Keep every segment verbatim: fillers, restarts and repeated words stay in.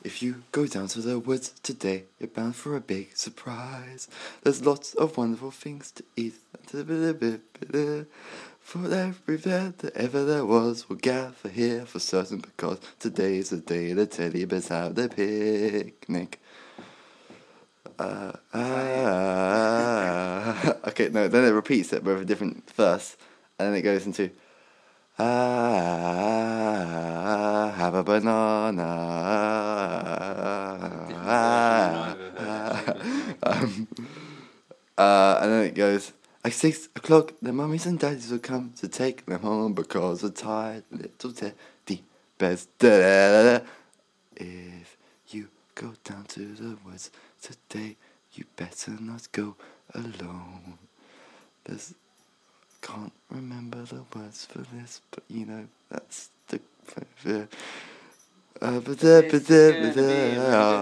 If you go down to the woods today, you're bound for a big surprise. There's lots of wonderful things to eat. For every bear that ever there was will gather here for certain, because today's the day the teddy bears have their picnic. Uh, uh, okay, no, then it repeats it with a different verse, and then it goes into ah, have a banana. um, uh, and then it goes, at six o'clock, the mummies and daddies will come to take them home because the tired little teddy bears. Da-da-da-da. If you go down to the woods today, you better not go alone. There's, can't remember the words for this, but you know, that's the... Uh, but there, but there, but there.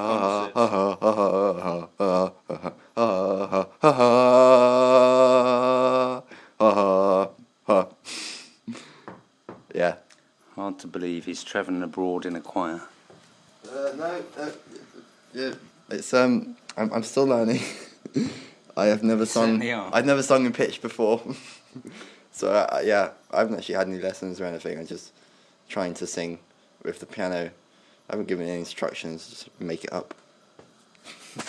Yeah. Hard to believe he's travelling abroad in a choir. Uh, no, uh, yeah, it's um, I'm I'm still learning. I have never sung. I've never sung in pitch before, so uh, yeah, I haven't actually had any lessons or anything. I'm just trying to sing with the piano. I haven't given any instructions. Just make it up.